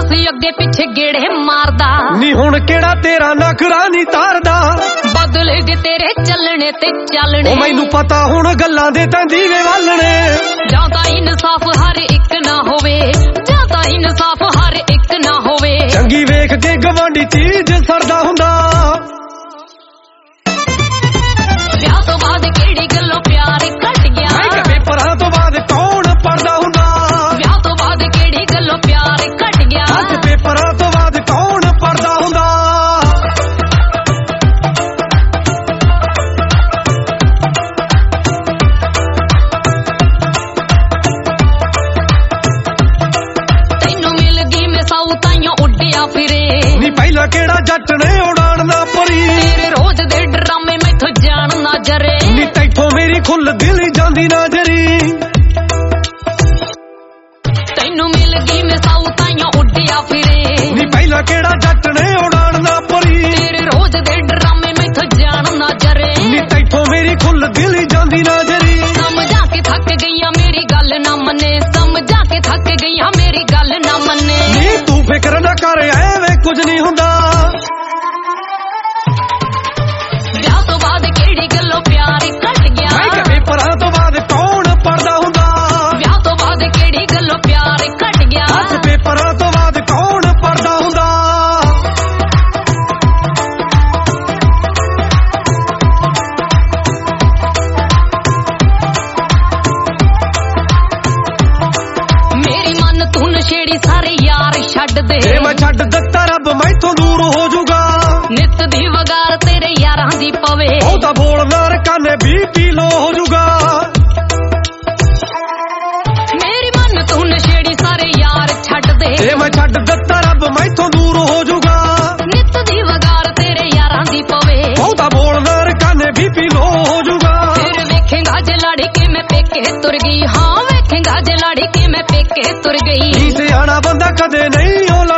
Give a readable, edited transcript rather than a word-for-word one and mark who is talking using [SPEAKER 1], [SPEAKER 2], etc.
[SPEAKER 1] ਸੀ ਅੱਗੇ ਪਿੱਛੇ ਗੇੜੇ ਮਾਰਦਾ
[SPEAKER 2] ਨੀ ਹੁਣ ਕਿਹੜਾ ਤੇਰਾ ਨਖਰਾ ਨਹੀਂ ਤਾਰਦਾ
[SPEAKER 1] ਬਦਲ ਗਏ ਤੇਰੇ ਚੱਲਣੇ ਤੇ ਚੱਲਣੇ
[SPEAKER 2] ਉਹ ਮੈਨੂੰ ਪਤਾ ਹੁਣ ਗੱਲਾਂ ਦੇ ਤਾਂ ਦੀਵੇ ਵਾਲਣੇ
[SPEAKER 1] ਜਾਂ ਤਾਂ ਇਨਸਾਫ ਹਰ ਇੱਕ ਨਾ ਹੋਵੇ ਜਾਂ ਤਾਂ ਇਨਸਾਫ ਹਰ ਇੱਕ ਨਾ ਹੋਵੇ
[SPEAKER 2] ਚੰਗੀ ਵੇਖ ਕੇ ਗਵਾਂਢੀ ਚੀਜ਼ ਸਰਦਾ ਹੁੰਦਾ
[SPEAKER 1] ਵਿਆਹ ਤੋਂ ਬਾਅਦ ਕਿਹੜੀ ਗੱਲੋਂ ਪਿਆਰ ਘਟ ਗਿਆ
[SPEAKER 2] ਮੈਂ ਕਿ ਪੇਪਰਾਂ ਤੋਂ ਬਾਅਦ ਕੌਣ ਪੜਦਾ ਹੁੰਦਾ
[SPEAKER 1] ਵਿਆਹ ਤੋਂ ਬਾਅਦ ਕਿਹੜੀ ਗੱਲੋਂ ਪਿਆਰ ਘਟ ਗਿਆ
[SPEAKER 2] ਅੱਜ ਪੇਪਰਾਂ ਤੋਂ ਬਾਅਦ ਕੌਣ ਪੜਦਾ ਹੁੰਦਾ
[SPEAKER 1] ਤੈਨੂੰ ਮਿਲ ਗਈ ਮਿਸਾਊ ਤਾਈਓ ਉੱਡਿਆ ਫਿਰੇ
[SPEAKER 2] ਨੀ ਪਹਿਲਾਂ ਕਿਹੜਾ ਜੱਟ ਨੇ ਉਡਾਣ ਨਾ ਭਰੀ
[SPEAKER 1] ਤੇਰੇ ਰੋਜ਼ ਦੇ ਡਰਾਮੇ ਮੈਥੋਂ ਜਾਣ ਨਾ ਜਰੇ
[SPEAKER 2] ਨੀ ਤੈਥੋਂ ਮੇਰੀ ਖੁੱਲ ਦਿਲ ਜਾਂਦੀ ਨਾ ਜਰੀ
[SPEAKER 1] ਤੈਨੂੰ ਮਿਲ ਗਈ ਮਿਸਾਊ ਤਾਈਓ ਉੱਡਿਆ ਫਿਰੇ
[SPEAKER 2] ਨੀ ਪਹਿਲਾਂ ਕਿਹੜਾ ਜੱਟ ਨੇ ਉਡਾਣ ਨਾ ਭਰੀ
[SPEAKER 1] ਤੇਰੇ ਰੋਜ਼ ਦੇ ਡਰਾਮੇ ਮੈਥੋਂ ਜਾਣ ਨਾ ਜਰੇ
[SPEAKER 2] ਨੀ ਤੈਥੋਂ ਮੇਰੀ ਖੁੱਲ ਦਿਲ ਜਾਂਦੀ ਨਾ ਜਰੀ
[SPEAKER 1] ਸਮਝਾ ਕੇ ਥੱਕ ਗਈਆਂ ਮੇਰੀ ਗੱਲ ਨਾ ਮੰਨੇ ਸਮਝਾ ਕੇ ਥੱਕ ਗਈਆਂ ਮੇਰੀ ਗੱਲ ਨਾ ਮੰਨੇ
[SPEAKER 2] ਨੀ ਤੂੰ ਫਿਕਰ ਨਾ ਕਰ ਐਵੇਂ ਕੁਝ ਨਹੀਂ ਹੁੰਦਾ
[SPEAKER 1] ਵਿਆਹ ਤੋਂ ਬਾਅਦ ਕਿਹੜੀ ਗੱਲੋਂ ਪਿਆਰ ਘਟ ਗਿਆ
[SPEAKER 2] ਮੈਂ ਕਿ ਪੇਪਰਾਂ ਤੋਂ ਬਾਅਦ ਕੌਣ ਪੜਦਾ ਹੁੰਦਾ
[SPEAKER 1] ਵਿਆਹ ਤੋਂ ਬਾਅਦ ਕਿਹੜੀ ਗੱਲੋਂ ਪਿਆਰ ਘਟ ਗਿਆ
[SPEAKER 2] ਅੱਜ ਪੇਪਰਾਂ ਤੋਂ ਬਾਅਦ ਕੌਣ ਪੜਦਾ ਹੁੰਦਾ
[SPEAKER 1] ਮੇਰੀ ਮਨ ਤੂੰ ਨਸ਼ੇੜੀ ਸਾਰੇ ਯਾਰ ਛੱਡ ਦੇ
[SPEAKER 2] ਜੇ ਮੈਂ ਛੱਡ ਦਿੱਤਾ ਰੱਬ ਮੈਥੋਂ ਦੂਰ ਹੋ ਜਾਊਗਾ
[SPEAKER 1] ਨਿੱਤ ਦੀ ਵਗਾਰ ਤੇਰੇ ਯਾਰਾਂ ਦੀ ਪਵੇ
[SPEAKER 2] ਉਹ ਤਾਂ ਬੋਲਣਾ ਰਕਾਨੇ BP ਲੋ ਹੋ ਜਾਊਗਾ
[SPEAKER 1] ਮੇਰੀ ਮਨ ਤੂੰ ਨਸ਼ੇੜੀ ਸਾਰੇ ਯਾਰ ਛੱਡ ਦੇ
[SPEAKER 2] ਜੇ ਮੈਂ ਛੱਡ ਦਿੱਤਾ ਰੱਬ ਮੈਥੋਂ ਦੂਰ ਹੋ ਜਾਊਗਾ
[SPEAKER 1] ਨਿੱਤ ਦੀ ਵਗਾਰ ਤੇਰੇ ਯਾਰਾਂ ਦੀ ਪਵੇ
[SPEAKER 2] ਉਹ ਤਾਂ ਬੋਲਣਾ ਰਕਾਨੇ BP ਲੋ ਹੋ ਜਾਊਗਾ
[SPEAKER 1] ਫਿਰ ਵੇਖੇਂਗਾ ਜੇ ਲਾੜੀ ਕੇ ਮੈਂ ਪੇਕੇ ਤੁਰ ਗਈ ਹਾਂ ਵੇਖੇਂਗਾ ਜੇ ਲਾੜੀ ਕੇ ਮੈਂ ਪੇਕੇ ਤੁਰ ਗਈ
[SPEAKER 2] ਸਿਆਣਾ ਬੰਦਾ ਕਦੇ ਨਹੀਂ ਉਹ